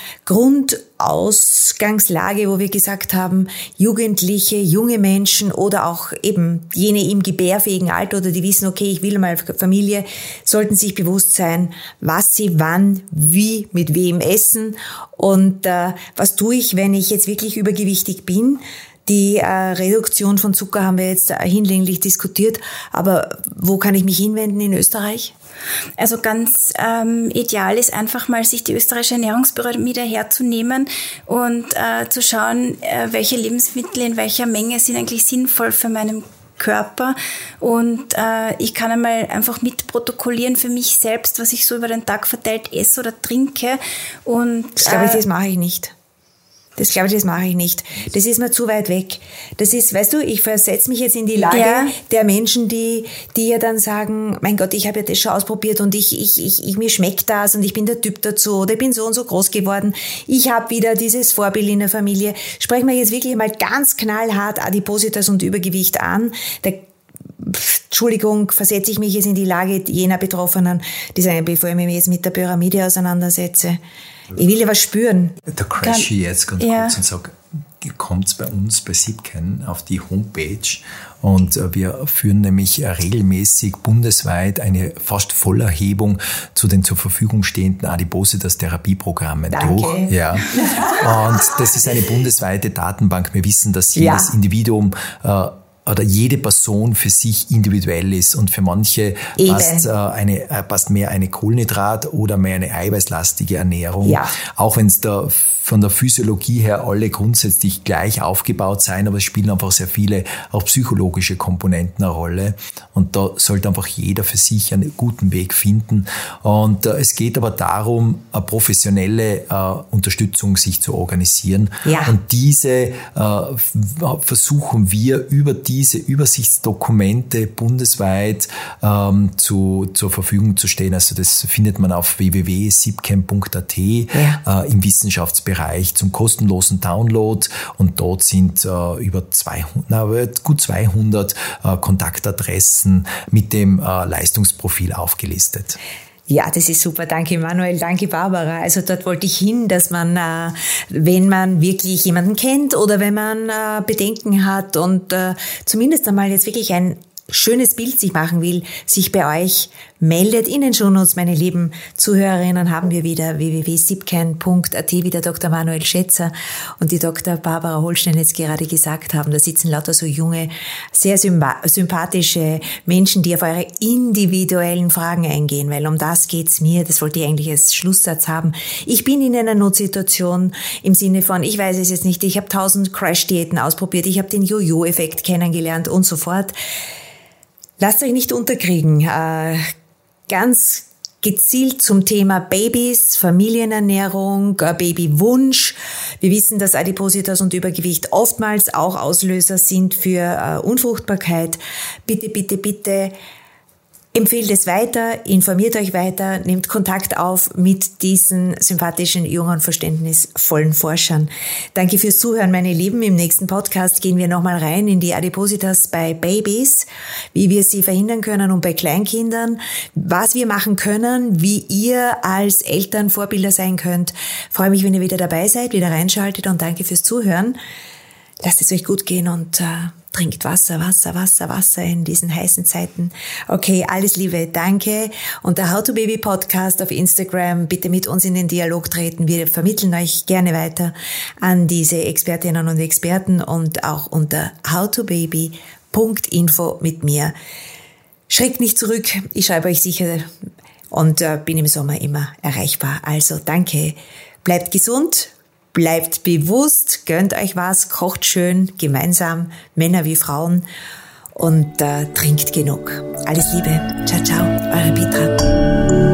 Speaker 2: Grundausgangslage, wo wir gesagt haben, Jugendliche, junge Menschen oder auch eben jene im gebärfähigen Alter oder die wissen, okay, ich will mal Familie, sollten sich bewusst sein, was sie wann, wie, mit wem essen. Und äh, was tue ich, wenn ich jetzt wirklich übergewichtig bin? Die äh, Reduktion von Zucker haben wir jetzt äh, hinlänglich diskutiert, aber wo kann ich mich hinwenden in Österreich?
Speaker 3: Also ganz ähm, ideal ist einfach mal, sich die österreichische Ernährungspyramide herzunehmen und äh, zu schauen, äh, welche Lebensmittel in welcher Menge sind eigentlich sinnvoll für meinen Körper, und äh, ich kann einmal einfach mitprotokollieren für mich selbst, was ich so über den Tag verteilt esse oder trinke. Und
Speaker 2: das glaube ich, das mache ich nicht. Das glaube ich, das mache ich nicht. Das ist mir zu weit weg. Das ist, weißt du, ich versetze mich jetzt in die Lage ja. der Menschen, die, die ja dann sagen, mein Gott, ich habe ja das schon ausprobiert und ich, ich, ich, ich mir schmeckt das und ich bin der Typ dazu oder ich bin so und so groß geworden. Ich habe wieder dieses Vorbild in der Familie. Sprechen wir jetzt wirklich mal ganz knallhart Adipositas und Übergewicht an. Der Entschuldigung, versetze ich mich jetzt in die Lage jener Betroffenen, die sagen, bevor ich mich jetzt mit der Pyramide auseinandersetze, ich will ja was spüren.
Speaker 1: Da crash ich jetzt ganz
Speaker 3: ja.
Speaker 1: kurz und sage, kommt bei uns bei Sipken auf die Homepage und wir führen nämlich regelmäßig bundesweit eine fast Vollerhebung zu den zur Verfügung stehenden Adipositas-Therapieprogrammen durch. Ja. Und das ist eine bundesweite Datenbank. Wir wissen, dass jedes ja. Individuum äh, oder jede Person für sich individuell ist und für manche passt, äh, eine, äh, passt mehr eine Kohlenhydrat- oder mehr eine eiweißlastige Ernährung.
Speaker 2: Ja.
Speaker 1: Auch wenn es da von der Physiologie her alle grundsätzlich gleich aufgebaut sein, aber es spielen einfach sehr viele auch psychologische Komponenten eine Rolle und da sollte einfach jeder für sich einen guten Weg finden. Und äh, es geht aber darum, eine professionelle äh, Unterstützung sich zu organisieren.
Speaker 2: Ja.
Speaker 1: Und diese äh, versuchen wir über diese Übersichtsdokumente bundesweit ähm, zu, zur Verfügung zu stehen. Also das findet man auf w w w punkt sipken punkt a t ja. äh, im Wissenschaftsbereich zum kostenlosen Download, und dort sind äh, über zweihundert, na, gut zweihundert äh, Kontaktadressen mit dem äh, Leistungsprofil aufgelistet.
Speaker 2: Ja, das ist super. Danke, Manuel. Danke, Barbara. Also dort wollte ich hin, dass man, äh, wenn man wirklich jemanden kennt oder wenn man äh, Bedenken hat und äh, zumindest einmal jetzt wirklich ein schönes Bild sich machen will, sich bei euch meldet. In den Shownotes, meine lieben Zuhörerinnen, haben wir wieder w w w punkt sipken punkt a t, wie der Doktor Manuel Schätzer und die Doktor Barbara Holstein jetzt gerade gesagt haben. Da sitzen lauter so junge, sehr sympathische Menschen, die auf eure individuellen Fragen eingehen, weil um das geht's mir. Das wollte ich eigentlich als Schlusssatz haben. Ich bin in einer Notsituation im Sinne von, ich weiß es jetzt nicht, ich habe tausend Crash-Diäten ausprobiert, ich habe den Jojo-Effekt kennengelernt und so fort. Lasst euch nicht unterkriegen. Äh, ganz gezielt zum Thema Babys, Familienernährung, äh, Babywunsch. Wir wissen, dass Adipositas und Übergewicht oftmals auch Auslöser sind für äh, Unfruchtbarkeit. Bitte, bitte, bitte empfehlt es weiter, informiert euch weiter, nehmt Kontakt auf mit diesen sympathischen, jungen, verständnisvollen Forschern. Danke fürs Zuhören, meine Lieben. Im nächsten Podcast gehen wir nochmal rein in die Adipositas bei Babys, wie wir sie verhindern können und bei Kleinkindern, was wir machen können, wie ihr als Eltern Vorbilder sein könnt. Ich freue mich, wenn ihr wieder dabei seid, wieder reinschaltet, und danke fürs Zuhören. lasst es euch gut gehen und äh, trinkt Wasser, Wasser, Wasser, Wasser in diesen heißen Zeiten. Okay, alles Liebe, danke. Und der How to Baby Podcast auf Instagram, bitte mit uns in den Dialog treten. Wir vermitteln euch gerne weiter an diese Expertinnen und Experten und auch unter how to baby punkt info mit mir. Schreckt nicht zurück, ich schreibe euch sicher und äh, bin im Sommer immer erreichbar. Also danke, bleibt gesund. Bleibt bewusst, gönnt euch was, kocht schön, gemeinsam, Männer wie Frauen und äh, trinkt genug. Alles Liebe, ciao, ciao, eure Petra.